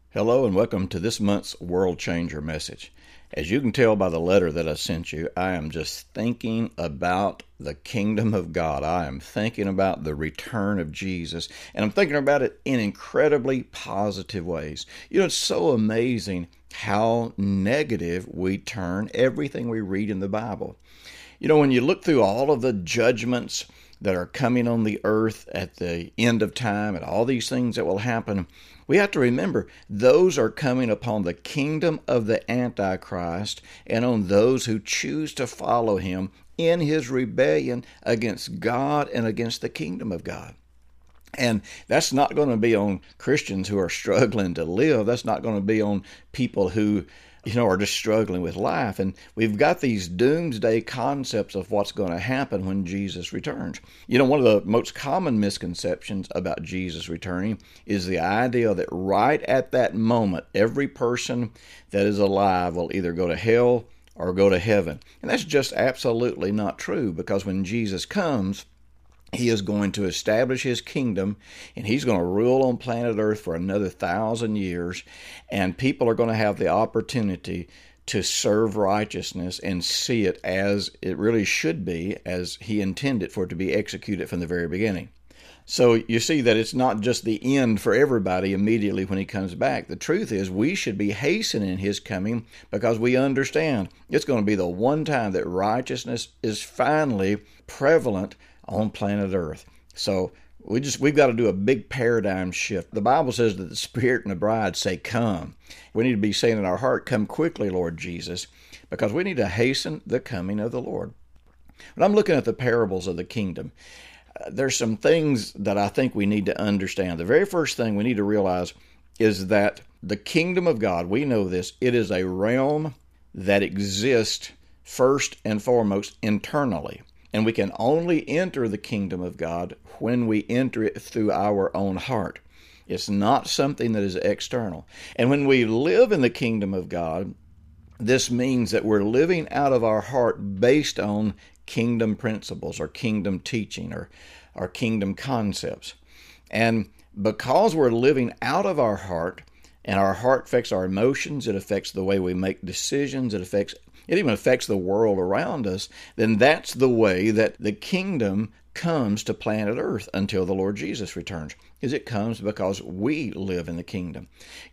Hello and welcome to this month's World Changer message. As you can tell by the letter that I sent you, I am just thinking about the kingdom of God. I am thinking about the return of Jesus, and I'm thinking about it in incredibly positive ways. It's so amazing how negative we turn everything we read in the Bible. When you look through all of the judgments that are coming on the earth at the end of time and all these things that will happen, we have to remember those are coming upon the kingdom of the Antichrist and on those who choose to follow him in his rebellion against God and against the kingdom of God. And that's not going to be on Christians who are struggling to live. That's not going to be on people who are just struggling with life. And we've got these doomsday concepts of what's going to happen when Jesus returns. One of the most common misconceptions about Jesus returning is the idea that right at that moment, every person that is alive will either go to hell or go to heaven. And that's just absolutely not true, because when Jesus comes, he is going to establish his kingdom, and he's going to rule on planet Earth for another 1,000 years, and people are going to have the opportunity to serve righteousness and see it as it really should be, as he intended for it to be executed from the very beginning. So you see that it's not just the end for everybody immediately when he comes back. The truth is we should be hastening his coming, because we understand it's going to be the one time that righteousness is finally prevalent on planet Earth. So we've got to do a big paradigm shift. The Bible says that the Spirit and the bride say, "Come." We need to be saying in our heart, "Come quickly, Lord Jesus," because we need to hasten the coming of the Lord. When I'm looking at the parables of the kingdom, there's some things that I think we need to understand. The very first thing we need to realize is that the kingdom of God, we know this, it is a realm that exists first and foremost internally. And we can only enter the kingdom of God when we enter it through our own heart. It's not something that is external. And when we live in the kingdom of God, this means that we're living out of our heart based on kingdom principles or kingdom teaching or kingdom concepts. And because we're living out of our heart, and our heart affects our emotions, it affects the way we make decisions, it even affects the world around us, then that's the way that the kingdom comes to planet Earth until the Lord Jesus returns, is it comes because we live in the kingdom.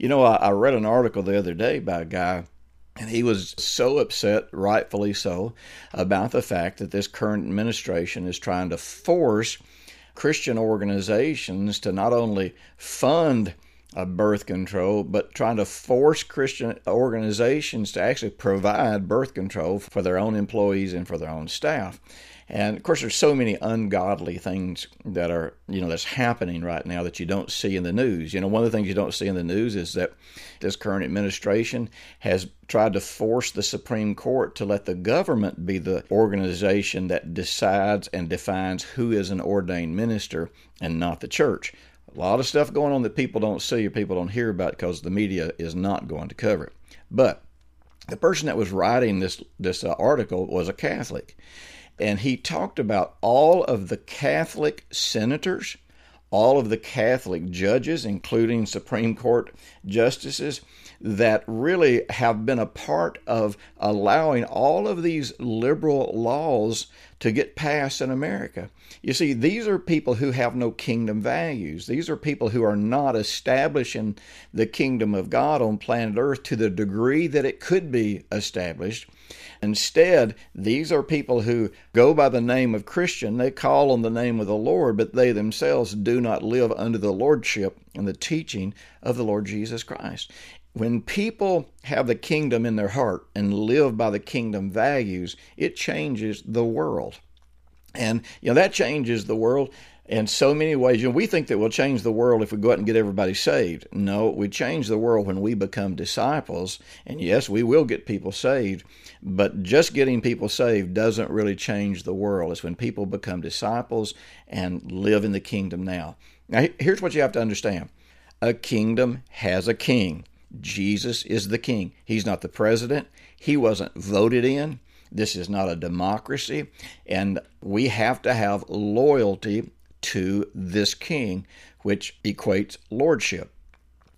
I read an article the other day by a guy, and he was so upset, rightfully so, about the fact that this current administration is trying to force Christian organizations to not only fund birth control, but trying to force Christian organizations to actually provide birth control for their own employees and for their own staff. And of course, there's so many ungodly things that are, that's happening right now that you don't see in the news. One of the things you don't see in the news is that this current administration has tried to force the Supreme Court to let the government be the organization that decides and defines who is an ordained minister and not the church. A lot of stuff going on that people don't see or people don't hear about because the media is not going to cover it. But the person that was writing this article was a Catholic, and he talked about all of the Catholic senators, all of the Catholic judges, including Supreme Court justices, that really have been a part of allowing all of these liberal laws to get passed in America. You see, these are people who have no kingdom values. These are people who are not establishing the kingdom of God on planet Earth to the degree that it could be established. Instead, these are people who go by the name of Christian. They call on the name of the Lord, but they themselves do not live under the lordship and the teaching of the Lord Jesus Christ. When people have the kingdom in their heart and live by the kingdom values, it changes the world. And, that changes the world in so many ways. We think that we'll change the world if we go out and get everybody saved. No, we change the world when we become disciples. And yes, we will get people saved, but just getting people saved doesn't really change the world. It's when people become disciples and live in the kingdom now. Now, here's what you have to understand. A kingdom has a king. Jesus is the king. He's not the president. He wasn't voted in. This is not a democracy. And we have to have loyalty to this king, which equates lordship.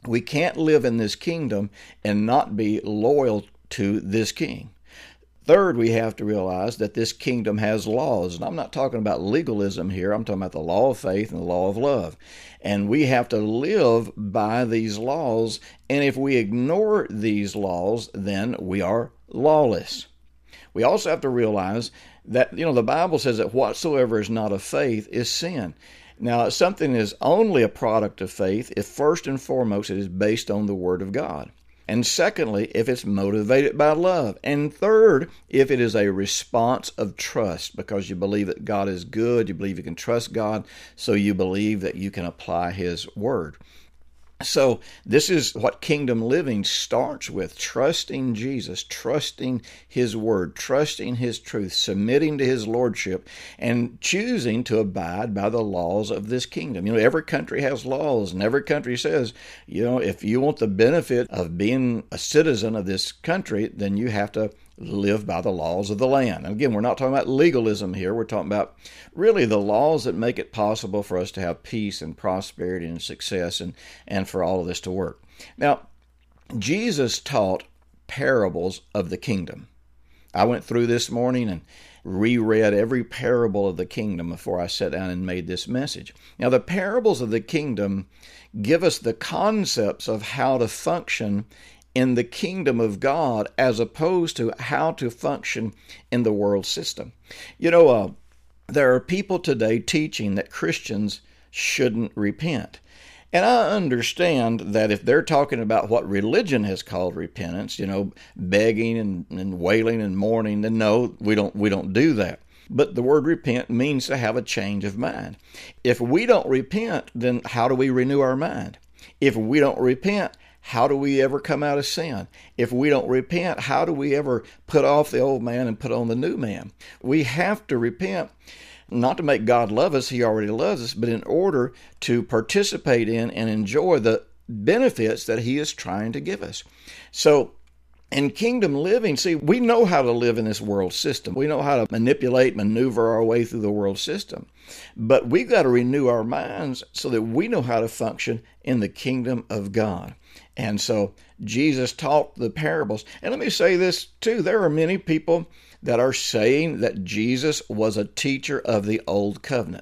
We can't live in this kingdom and not be loyal to this king. Third, we have to realize that this kingdom has laws. And I'm not talking about legalism here. I'm talking about the law of faith and the law of love. And we have to live by these laws. And if we ignore these laws, then we are lawless. We also have to realize that, the Bible says that whatsoever is not of faith is sin. Now, something is only a product of faith if first and foremost it is based on the Word of God. And secondly, if it's motivated by love. And third, if it is a response of trust, because you believe that God is good, you believe you can trust God, so you believe that you can apply His Word. So this is what kingdom living starts with: trusting Jesus, trusting His Word, trusting His truth, submitting to His Lordship, and choosing to abide by the laws of this kingdom. Every country has laws, and every country says, if you want the benefit of being a citizen of this country, then you have to live by the laws of the land. And again, we're not talking about legalism here. We're talking about really the laws that make it possible for us to have peace and prosperity and success and for all of this to work. Now, Jesus taught parables of the kingdom. I went through this morning and reread every parable of the kingdom before I sat down and made this message. Now, the parables of the kingdom give us the concepts of how to function in the kingdom of God as opposed to how to function in the world system. There are people today teaching that Christians shouldn't repent. And I understand that if they're talking about what religion has called repentance, begging and wailing and mourning, then no, we don't do that. But the word repent means to have a change of mind. If we don't repent, then how do we renew our mind? If we don't repent, how do we ever come out of sin? If we don't repent, how do we ever put off the old man and put on the new man? We have to repent, not to make God love us, He already loves us, but in order to participate in and enjoy the benefits that He is trying to give us. So, in kingdom living, we know how to live in this world system. We know how to maneuver our way through the world system. But we've got to renew our minds so that we know how to function in the kingdom of God. And so Jesus taught the parables. And let me say this too. There are many people that are saying that Jesus was a teacher of the old covenant.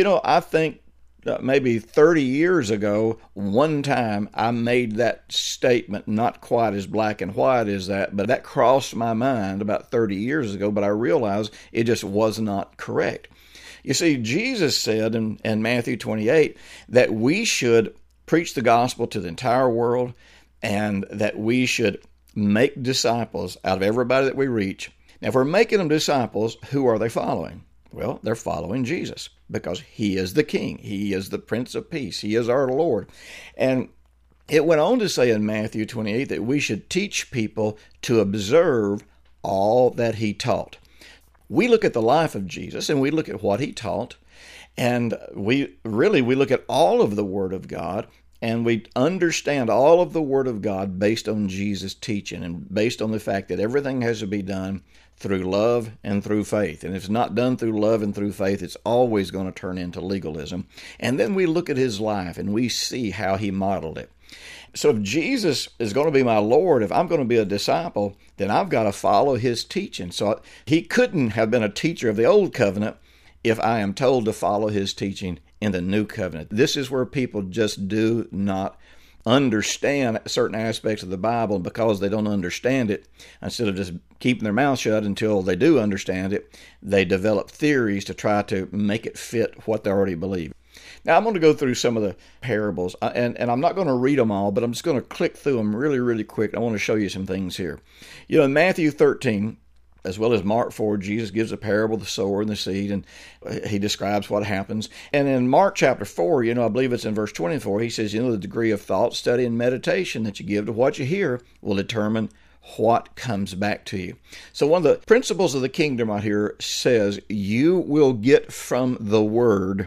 I think maybe 30 years ago, one time I made that statement, not quite as black and white as that, but that crossed my mind about 30 years ago, but I realized it just was not correct. You see, Jesus said in Matthew 28 that we should preach the gospel to the entire world and that we should make disciples out of everybody that we reach. Now, if we're making them disciples, who are they following? Well, they're following Jesus because He is the King. He is the Prince of Peace. He is our Lord. And it went on to say in Matthew 28 that we should teach people to observe all that He taught. We look at the life of Jesus and we look at what He taught, and we look at all of the Word of God, and we understand all of the Word of God based on Jesus' teaching and based on the fact that everything has to be done through love and through faith. And if it's not done through love and through faith, it's always going to turn into legalism. And then we look at His life and we see how He modeled it. So if Jesus is going to be my Lord, if I'm going to be a disciple, then I've got to follow His teaching. So He couldn't have been a teacher of the old covenant if I am told to follow His teaching in the new covenant. This is where people just do not understand certain aspects of the Bible, and because they don't understand it, instead of just keeping their mouth shut until they do understand it, they develop theories to try to make it fit what they already believe. Now, I'm going to go through some of the parables, and I'm not going to read them all, but I'm just going to click through them really, really quick. I want to show you some things here. In Matthew 13, as well as Mark 4, Jesus gives a parable of the sower and the seed, and He describes what happens. And in Mark chapter 4, I believe it's in verse 24, He says, the degree of thought, study, and meditation that you give to what you hear will determine what comes back to you. So one of the principles of the kingdom right here says you will get from the Word,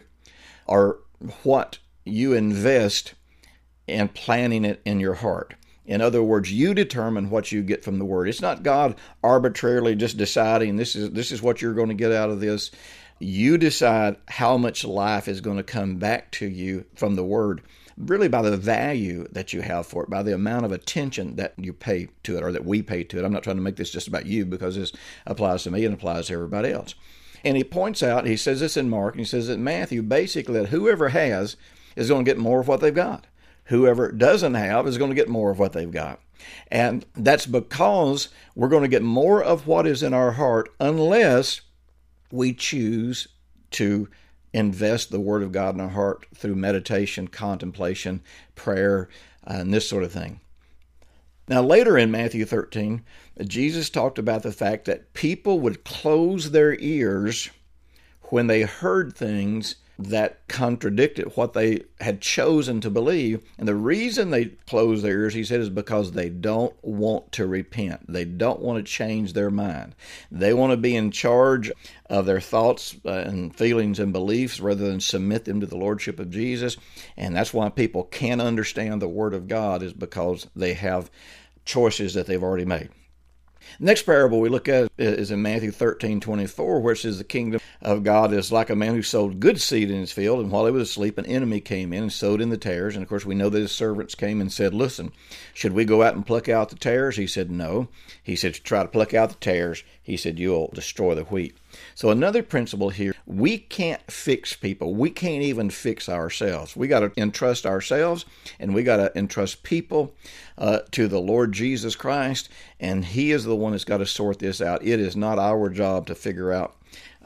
or what you invest in planting it in your heart. In other words, you determine what you get from the Word. It's not God arbitrarily just deciding this is what you're going to get out of this. You decide how much life is going to come back to you from the Word really by the value that you have for it, by the amount of attention that you pay to it or that we pay to it. I'm not trying to make this just about you because this applies to me and applies to everybody else. And he points out, he says this in Mark, and he says in Matthew, basically that whoever has is going to get more of what they've got. Whoever doesn't have is going to get more of what they've got. And that's because we're going to get more of what is in our heart unless we choose to invest the Word of God in our heart through meditation, contemplation, prayer, and this sort of thing. Now, later in Matthew 13, Jesus talked about the fact that people would close their ears when they heard things that contradicted what they had chosen to believe. And the reason they close their ears, he said, is because they don't want to repent. They don't want to change their mind. They want to be in charge of their thoughts and feelings and beliefs rather than submit them to the Lordship of Jesus. And that's why people can't understand the Word of God, is because they have choices that they've already made. Next parable we look at is in Matthew 13:24, where it says the kingdom of God is like a man who sowed good seed in his field, and while he was asleep, an enemy came in and sowed in the tares. And of course, we know that his servants came and said, listen, should we go out and pluck out the tares? He said, no. He said, try to pluck out the tares. He said, you'll destroy the wheat. So another principle here, we can't fix people. We can't even fix ourselves. We got to entrust ourselves and we got to entrust people to the Lord Jesus Christ, and He is the one that's got to sort this out. It is not our job to figure out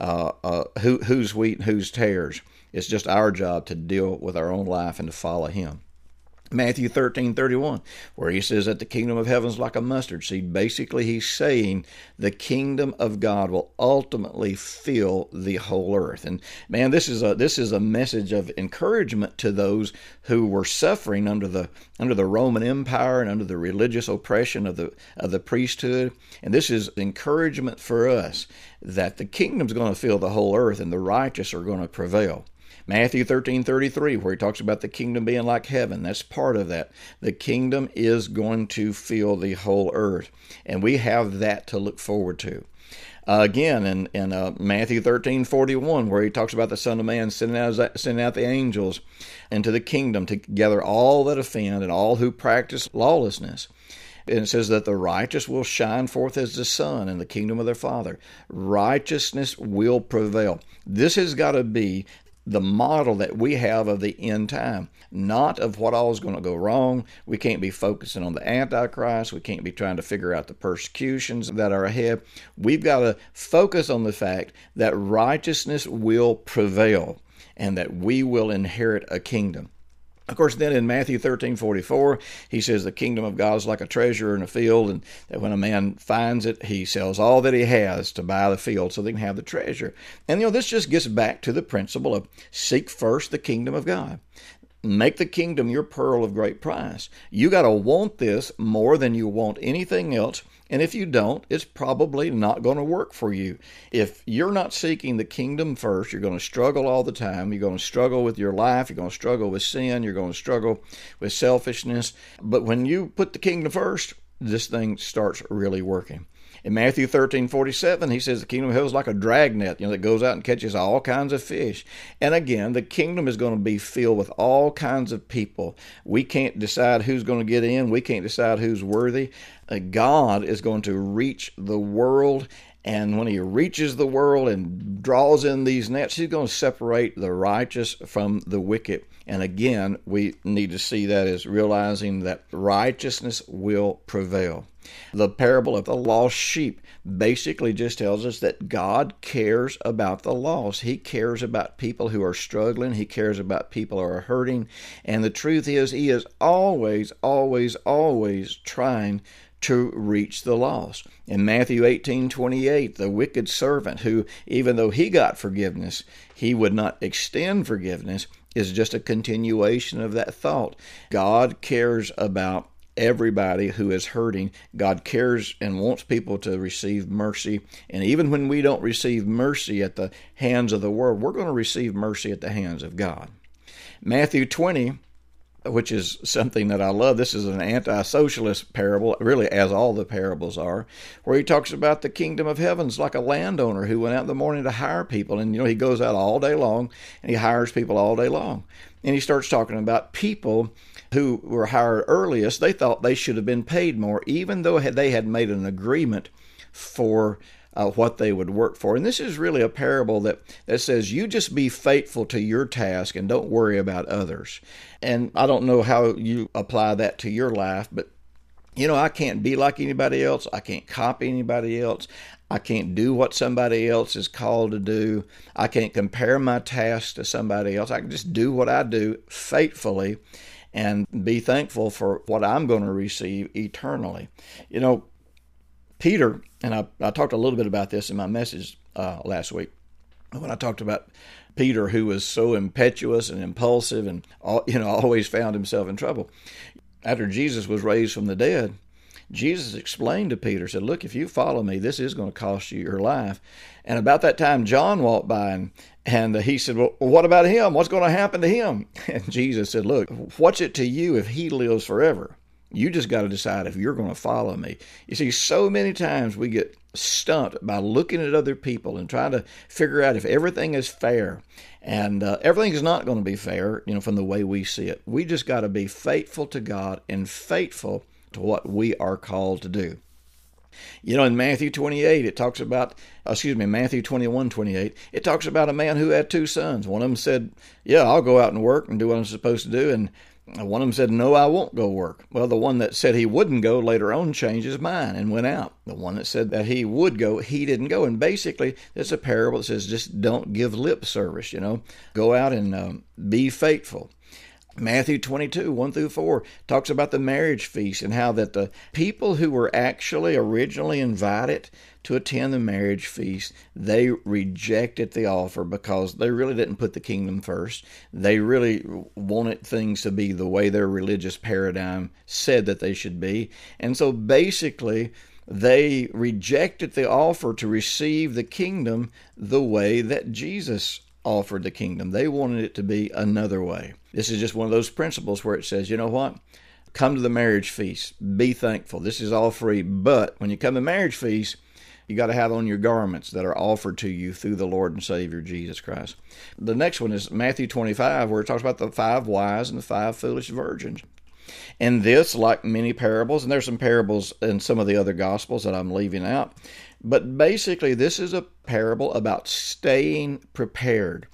who's wheat and who's tares. It's just our job to deal with our own life and to follow Him. Matthew 13:31, where he says that the kingdom of heaven is like a mustard seed. Basically, he's saying the kingdom of God will ultimately fill the whole earth. And man, this is a message of encouragement to those who were suffering under the Roman Empire and under the religious oppression of the priesthood. And this is encouragement for us that the kingdom's going to fill the whole earth and the righteous are going to prevail. Matthew 13:33, where he talks about the kingdom being like heaven. That's part of that. The kingdom is going to fill the whole earth, and we have that to look forward to. Again, in Matthew 13:41, where he talks about the Son of Man sending out the angels into the kingdom to gather all that offend and all who practice lawlessness. And it says that the righteous will shine forth as the sun in the kingdom of their Father. Righteousness will prevail. This has got to be the model that we have of the end time, not of what all is going to go wrong. We can't be focusing on the Antichrist. We can't be trying to figure out the persecutions that are ahead. We've got to focus on the fact that righteousness will prevail and that we will inherit a kingdom. Of course, then in Matthew 13:44, he says the kingdom of God is like a treasure in a field, and that when a man finds it, he sells all that he has to buy the field so they can have the treasure. And, this just gets back to the principle of seek first the kingdom of God. Make the kingdom your pearl of great price. You got to want this more than you want anything else. And if you don't, it's probably not going to work for you. If you're not seeking the kingdom first, you're going to struggle all the time. You're going to struggle with your life. You're going to struggle with sin. You're going to struggle with selfishness. But when you put the kingdom first, this thing starts really working. In Matthew 13:47, he says the kingdom of hell is like a dragnet, that goes out and catches all kinds of fish. And again, the kingdom is going to be filled with all kinds of people. We can't decide who's going to get in. We can't decide who's worthy. God is going to reach the world, and when He reaches the world and draws in these nets, He's going to separate the righteous from the wicked. And again, we need to see that as realizing that righteousness will prevail. The parable of the lost sheep basically just tells us that God cares about the lost. He cares about people who are struggling. He cares about people who are hurting. And the truth is, He is always, always, always trying to reach the lost. In Matthew 18:28, the wicked servant who, even though he got forgiveness, he would not extend forgiveness, is just a continuation of that thought. God cares about everybody who is hurting. God cares and wants people to receive mercy. And even when we don't receive mercy at the hands of the world, we're going to receive mercy at the hands of God. Matthew 20, which is something that I love. This is an anti-socialist parable, really, as all the parables are, where he talks about the kingdom of heaven's like a landowner who went out in the morning to hire people. And, he goes out all day long and he hires people all day long. And he starts talking about people who were hired earliest. They thought they should have been paid more, even though they had made an agreement for what they would work for. And this is really a parable that says, you just be faithful to your task and don't worry about others. And I don't know how you apply that to your life, but I can't be like anybody else. I can't copy anybody else. I can't do what somebody else is called to do. I can't compare my tasks to somebody else. I can just do what I do faithfully and be thankful for what I'm going to receive eternally. Peter, and I talked a little bit about this in my message last week, when I talked about Peter, who was so impetuous and impulsive and always found himself in trouble. After Jesus was raised from the dead, Jesus explained to Peter, said, look, if you follow me, this is going to cost you your life. And about that time, John walked by and he said, well, what about him? What's going to happen to him? And Jesus said, look, what's it to you if he lives forever? You just got to decide if you're going to follow me. You see, so many times we get stumped by looking at other people and trying to figure out if everything is fair. And everything is not going to be fair, from the way we see it. We just got to be faithful to God and faithful to what we are called to do. In Matthew 28, it talks about, Matthew 21:28, it talks about a man who had two sons. One of them said, yeah, I'll go out and work and do what I'm supposed to do. And one of them said, no, I won't go work. Well, the one that said he wouldn't go later on changed his mind and went out. The one that said that he would go, he didn't go. And basically, it's a parable that says just don't give lip service, Go out and be faithful. Matthew 22:1-4 talks about the marriage feast and how that the people who were actually originally invited to attend the marriage feast, they rejected the offer because they really didn't put the kingdom first. They really wanted things to be the way their religious paradigm said that they should be. And so basically, they rejected the offer to receive the kingdom the way that Jesus offered the kingdom. They wanted it to be another way. This is just one of those principles where it says, you know what? Come to the marriage feast. Be thankful. This is all free. But when you come to marriage feast, you got to have on your garments that are offered to you through the Lord and Savior Jesus Christ. The next one is Matthew 25, where it talks about the 5 wise and the 5 foolish virgins. And this, like many parables, and there's some parables in some of the other Gospels that I'm leaving out, but basically this is a parable about staying prepared.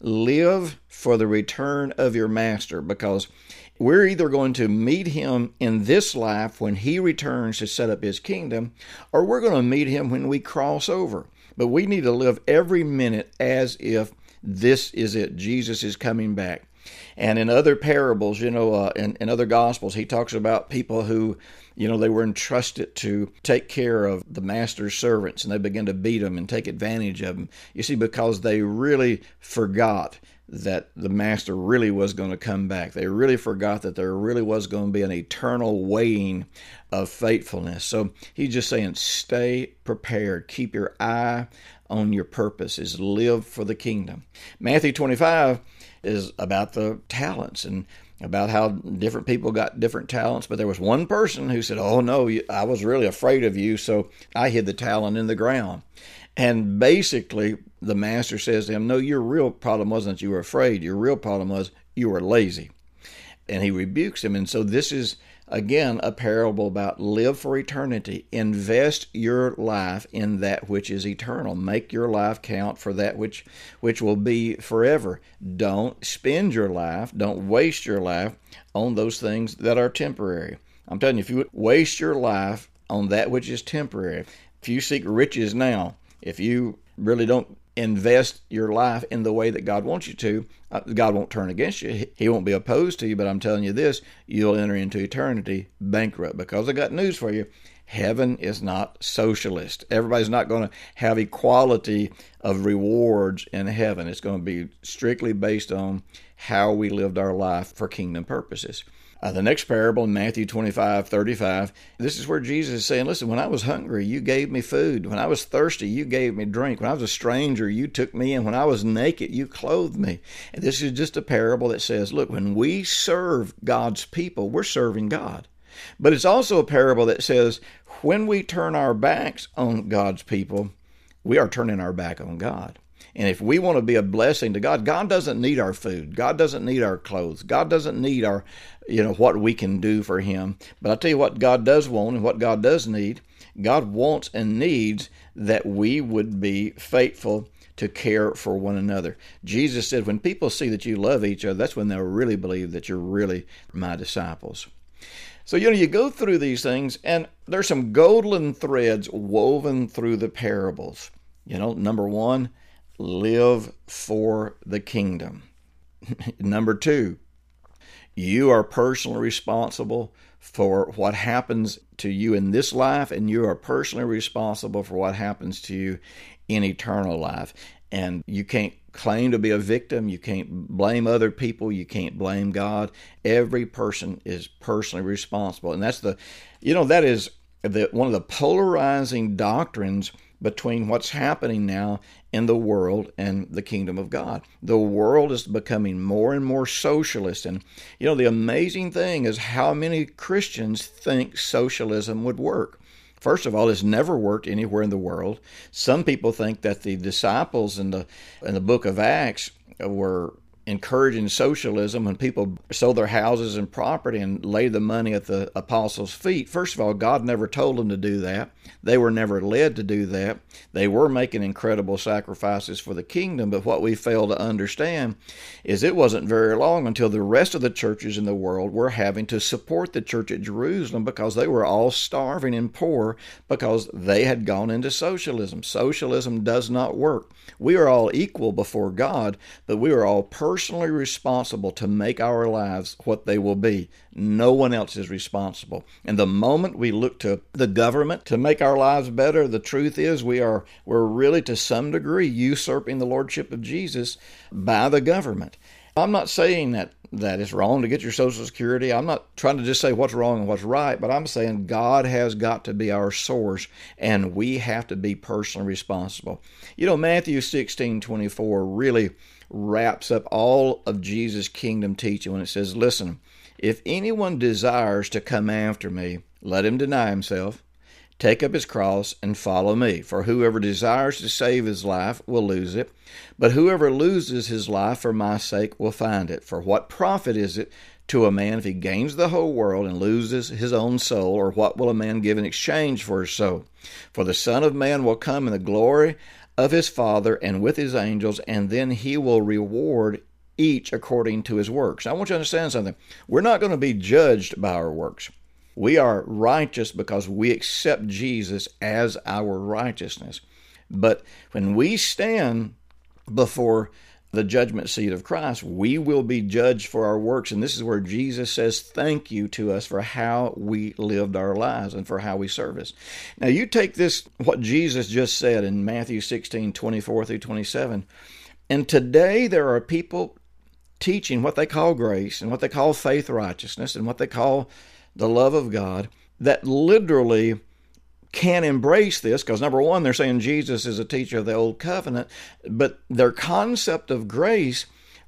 Live for the return of your master, because we're either going to meet him in this life when he returns to set up his kingdom, or we're going to meet him when we cross over. But we need to live every minute as if this is it. Jesus is coming back. And in other parables, in other Gospels, he talks about people who, they were entrusted to take care of the master's servants, and they began to beat them and take advantage of them. You see, because they really forgot that the master really was going to come back. They really forgot that there really was going to be an eternal weighing of faithfulness. So he's just saying, stay prepared. Keep your eye on your purposes. Live for the kingdom. Matthew 25 is about the talents and about how different people got different talents. But there was one person who said, oh no, I was really afraid of you, so I hid the talent in the ground. And basically, the master says to him, no, your real problem wasn't that you were afraid. Your real problem was you were lazy. And he rebukes him. And so this is, again, a parable about live for eternity. Invest your life in that which is eternal. Make your life count for that which will be forever. Don't spend your life, don't waste your life on those things that are temporary. I'm telling you, if you waste your life on that which is temporary, if you seek riches now, if you really don't invest your life in the way that God wants you to, God won't turn against you. He won't be opposed to you, but I'm telling you this, you'll enter into eternity bankrupt. Because I got news for you, heaven is not socialist. Everybody's not going to have equality of rewards in heaven. It's going to be strictly based on how we lived our life for kingdom purposes. The next parable in Matthew 25:35, this is where Jesus is saying, listen, when I was hungry, you gave me food. When I was thirsty, you gave me drink. When I was a stranger, you took me in. When I was naked, you clothed me. And this is just a parable that says, look, when we serve God's people, we're serving God. But it's also a parable that says, when we turn our backs on God's people, we are turning our back on God. And if we want to be a blessing to God, God doesn't need our food. God doesn't need our clothes. God doesn't need our, what we can do for Him. But I'll tell you what God does want and what God does need. God wants and needs that we would be faithful to care for one another. Jesus said, when people see that you love each other, that's when they'll really believe that you're really my disciples. So, you go through these things, and there's some golden threads woven through the parables. Number one, live for the kingdom. Number two, you are personally responsible for what happens to you in this life, and you are personally responsible for what happens to you in eternal life. And you can't claim to be a victim. You can't blame other people. You can't blame God. Every person is personally responsible. And that's that is one of the polarizing doctrines between what's happening now in the world and the kingdom of God. The world is becoming more and more socialist. And, the amazing thing is how many Christians think socialism would work. First of all, it's never worked anywhere in the world. Some people think that the disciples in the book of Acts were encouraging socialism when people sold their houses and property and laid the money at the apostles' feet. First of all, God never told them to do that. They were never led to do that. They were making incredible sacrifices for the kingdom, but what we fail to understand is it wasn't very long until the rest of the churches in the world were having to support the church at Jerusalem because they were all starving and poor because they had gone into socialism. Socialism does not work. We are all equal before God, but we are all personally responsible to make our lives what they will be. No one else is responsible. And the moment we look to the government to make our lives better, the truth is we're really to some degree usurping the lordship of Jesus by the government. I'm not saying that it's wrong to get your Social Security. I'm not trying to just say what's wrong and what's right, but I'm saying God has got to be our source, and we have to be personally responsible. Matthew 16:24 really wraps up all of Jesus' kingdom teaching when it says, listen, if anyone desires to come after me, let him deny himself, take up his cross, and follow me. For whoever desires to save his life will lose it, but whoever loses his life for my sake will find it. For what profit is it to a man if he gains the whole world and loses his own soul? Or what will a man give in exchange for his soul? For the Son of Man will come in the glory of his Father and with his angels, and then he will reward each according to his works. Now, I want you to understand something. We're not going to be judged by our works. We are righteous because we accept Jesus as our righteousness. But when we stand before the judgment seat of Christ, we will be judged for our works. And this is where Jesus says thank you to us for how we lived our lives and for how we service. Now, you take this, what Jesus just said in Matthew 16:24 through 27, and today there are people teaching what they call grace and what they call faith righteousness and what they call the love of God that literally can't embrace this because, number one, they're saying Jesus is a teacher of the old covenant, but their concept of grace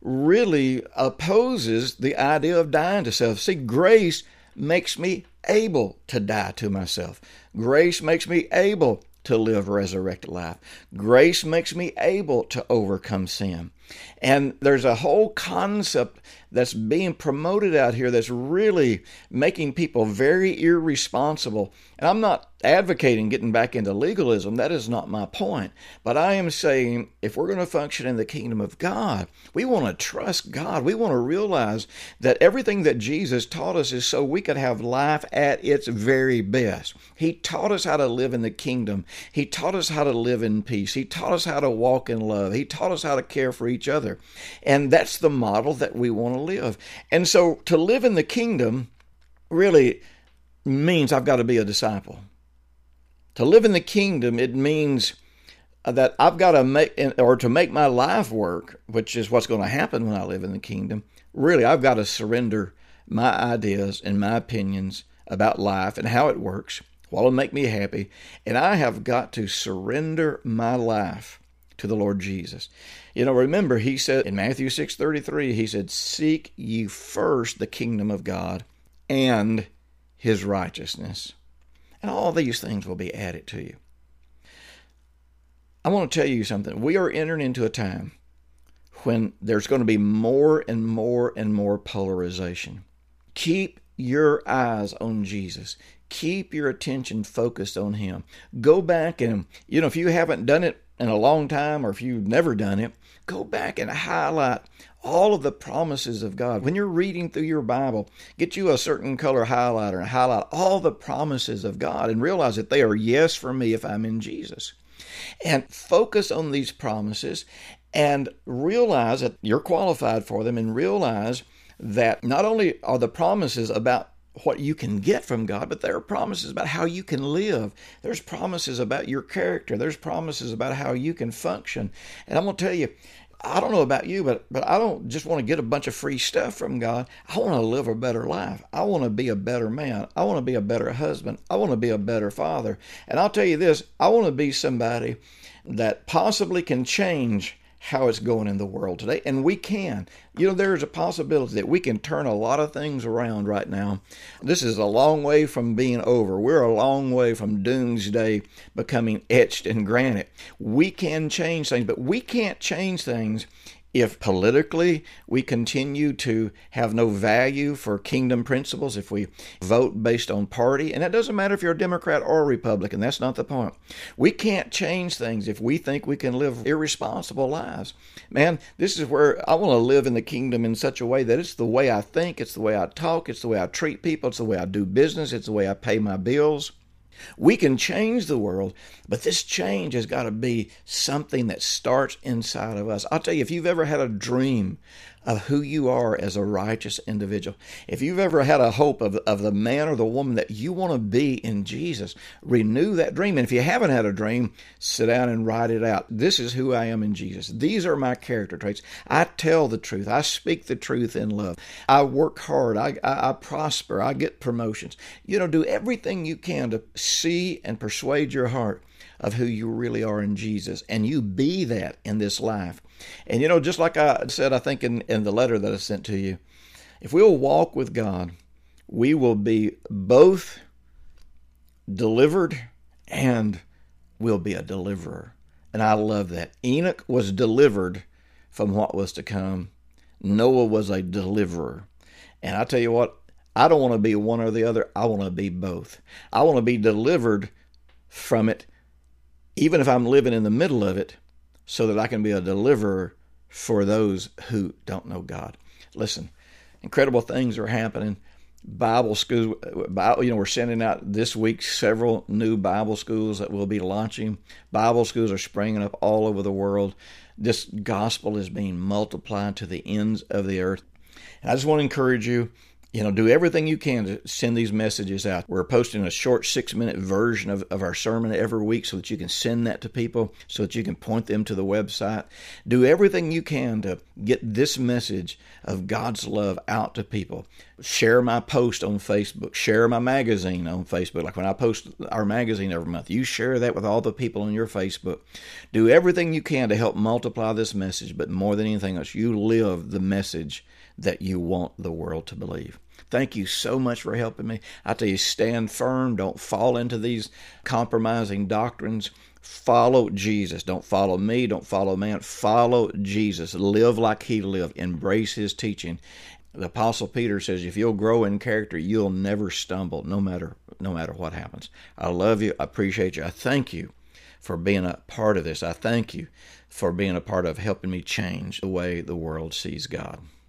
really opposes the idea of dying to self. See, grace makes me able to die to myself. Grace makes me able to live a resurrected life. Grace makes me able to overcome sin. And there's a whole concept that's being promoted out here that's really making people very irresponsible. And I'm not advocating getting back into legalism. That is not my point. But I am saying if we're going to function in the kingdom of God, we want to trust God. We want to realize that everything that Jesus taught us is so we could have life at its very best. He taught us how to live in the kingdom. He taught us how to live in peace. He taught us how to walk in love. He taught us how to care for each other. And that's the model that we want to live. And so to live in the kingdom really means I've got to be a disciple. To live in the kingdom, it means that I've got to make my life work, which is what's going to happen when I live in the kingdom. Really, I've got to surrender my ideas and my opinions about life and how it works, what will make me happy, and I have got to surrender my life to the Lord Jesus. Remember, he said in Matthew 6:33, he said, "Seek ye first the kingdom of God and his righteousness, and all these things will be added to you." I want to tell you something. We are entering into a time when there's going to be more and more and more polarization. Keep your eyes on Jesus. Keep your attention focused on him. Go back and, if you haven't done it in a long time, or if you've never done it, go back and highlight all of the promises of God. When you're reading through your Bible, get you a certain color highlighter and highlight all the promises of God and realize that they are yes for me if I'm in Jesus. And focus on these promises and realize that you're qualified for them, and realize that not only are the promises about what you can get from God, but there are promises about how you can live. There's promises about your character. There's promises about how you can function. And I'm going to tell you, I don't know about you, but I don't just want to get a bunch of free stuff from God. I want to live a better life. I want to be a better man. I want to be a better husband. I want to be a better father. And I'll tell you this, I want to be somebody that possibly can change how it's going in the world today. And we can. There's a possibility that we can turn a lot of things around right now. This is a long way from being over. We're a long way from doomsday becoming etched in granite. We can change things, but we can't change things if politically we continue to have no value for kingdom principles, if we vote based on party. And that doesn't matter if you're a Democrat or a Republican. That's not the point. We can't change things if we think we can live irresponsible lives. Man, this is where I want to live in the kingdom in such a way that it's the way I think, it's the way I talk, it's the way I treat people, it's the way I do business, it's the way I pay my bills. We can change the world, but this change has got to be something that starts inside of us. I'll tell you, if you've ever had a dream of who you are as a righteous individual, if you've ever had a hope of the man or the woman that you want to be in Jesus, renew that dream. And if you haven't had a dream, sit down and write it out. This is who I am in Jesus. These are my character traits. I tell the truth. I speak the truth in love. I work hard. I prosper. I get promotions. Do everything you can to see and persuade your heart of who you really are in Jesus, and you be that in this life. And just like I said, I think in the letter that I sent to you, if we'll walk with God, we will be both delivered and we'll be a deliverer. And I love that. Enoch was delivered from what was to come. Noah was a deliverer. And I tell you what, I don't want to be one or the other. I want to be both. I want to be delivered from it, even if I'm living in the middle of it, so that I can be a deliverer for those who don't know God. Listen, incredible things are happening. Bible schools, we're sending out this week several new Bible schools that will be launching. Bible schools are springing up all over the world. This gospel is being multiplied to the ends of the earth. And I just want to encourage you, do everything you can to send these messages out. We're posting a short 6-minute version of our sermon every week so that you can send that to people, so that you can point them to the website. Do everything you can to get this message of God's love out to people. Share my post on Facebook. Share my magazine on Facebook. Like when I post our magazine every month, you share that with all the people on your Facebook. Do everything you can to help multiply this message, but more than anything else, you live the message that you want the world to believe. Thank you so much for helping me. I tell you, stand firm. Don't fall into these compromising doctrines. Follow Jesus. Don't follow me. Don't follow man. Follow Jesus. Live like he lived. Embrace his teaching. The Apostle Peter says, if you'll grow in character, you'll never stumble, no matter what happens. I love you. I appreciate you. I thank you for being a part of this. I thank you for being a part of helping me change the way the world sees God.